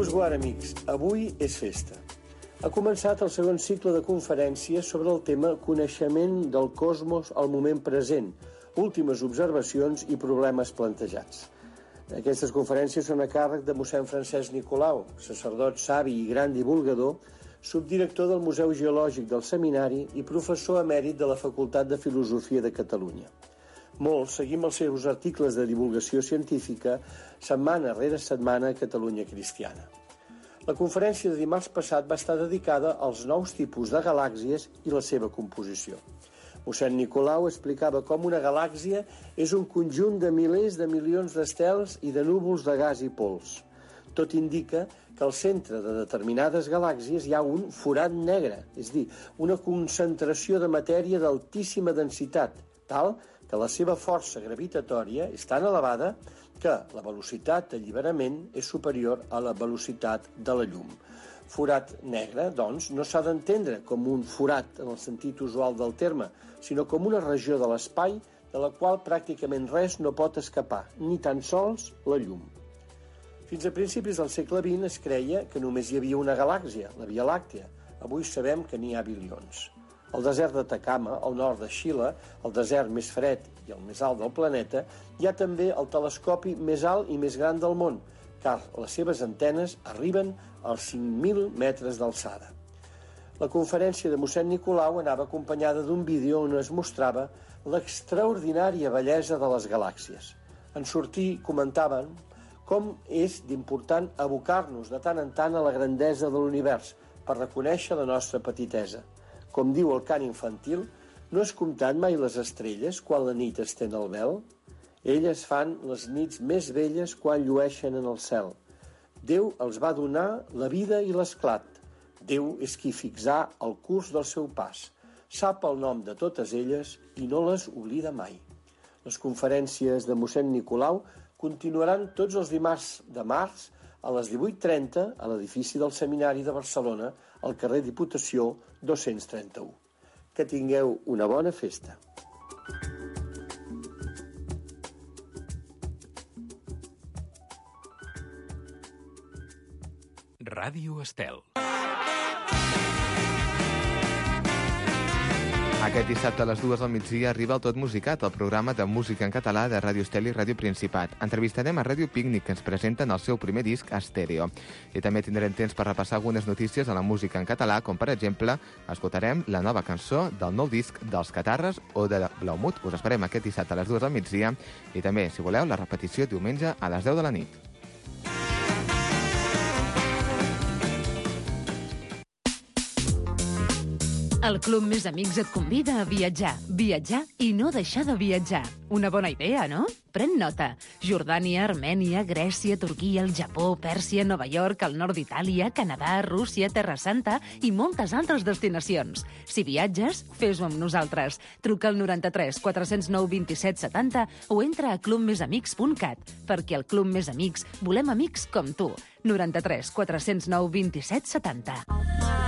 Guard, amics, avui és festa. Ha començat el segon cicle de conferències sobre el tema Coneixement del cosmos al moment present, últimes observacions i problemes plantejats. Aquestes conferències són a càrrec de mossèn Francesc Nicolau, sacerdot savi i gran divulgador, subdirector del Museu Geològic del Seminari i professor emèrit de la Facultat de Filosofia de Catalunya. Molts seguim els seus articles de divulgació científica setmana rere setmana a Catalunya Cristiana. La conferència de dimarts passat va estar dedicada als nous tipus de galàxies i la seva composició. Mossèn Nicolau explicava com una galàxia és un conjunt de milers de milions d'estels i de núvols de gas i pols. Tot indica que al centre de determinades galàxies hi ha un forat negre, és a dir, una concentració de matèria d'altíssima densitat, tal que la seva força gravitatòria és tan elevada que la velocitat d'alliberament és superior a la velocitat de la llum. Forat negre, doncs, no s'ha d'entendre com un forat en el sentit usual del terme, sinó com una regió de l'espai de la qual pràcticament res no pot escapar, ni tan sols la llum. Fins a principis del segle XX es creia que només hi havia una galàxia, la Via Làctea. Avui sabem que n'hi ha bilions. Al desert d'Atacama, al nord de Xile, el desert més fred i el més alt del planeta, hi ha també el telescopi més alt i més gran del món, car les seves antenes arriben als 5.000 metres d'alçada. La conferència de mossèn Nicolau anava acompanyada d'un vídeo on es mostrava l'extraordinària bellesa de les galàxies. En sortir comentaven com és d'important abocar-nos de tant en tant a la grandesa de l'univers per reconèixer la nostra petitesa. Com diu el cant infantil, no has comptat mai les estrelles quan la nit estén al vel? Elles fan les nits més belles quan llueixen en el cel. Déu els va donar la vida i l'esclat. Déu és qui fixà el curs del seu pas. Sap el nom de totes elles i no les oblida mai. Les conferències de mossèn Nicolau continuaran tots els dimarts de març a les 18:30 a l'edifici del Seminari de Barcelona, al carrer Diputació 231. Que tingueu una bona festa. Ràdio Estel. Aquest dissabte a les 2 del migdia arriba el Tot Musicat, el programa de música en català de Ràdio Estel i Ràdio Principat. Entrevistarem a Ràdio Pícnic, que ens presenten el seu primer disc estèreo. I també tindrem temps per repassar algunes notícies de la música en català, com per exemple, escoltarem la nova cançó del nou disc dels Catarres o de Blaumut. Us esperem aquest dissabte a les 2 del migdia i també, si voleu, la repetició diumenge a les 10 de la nit. El Club Més Amics et convida a viatjar. Viatjar i no deixar de viatjar. Una bona idea, no? Pren nota. Jordània, Armènia, Grècia, Turquia, el Japó, Pèrsia, Nova York, el nord d'Itàlia, Canadà, Rússia, Terra Santa i moltes altres destinacions. Si viatges, fes-ho amb nosaltres. Truca al 93 409 27 70 o entra a clubmesamics.cat, perquè al Club Més Amics volem amics com tu. 93 409 27 70.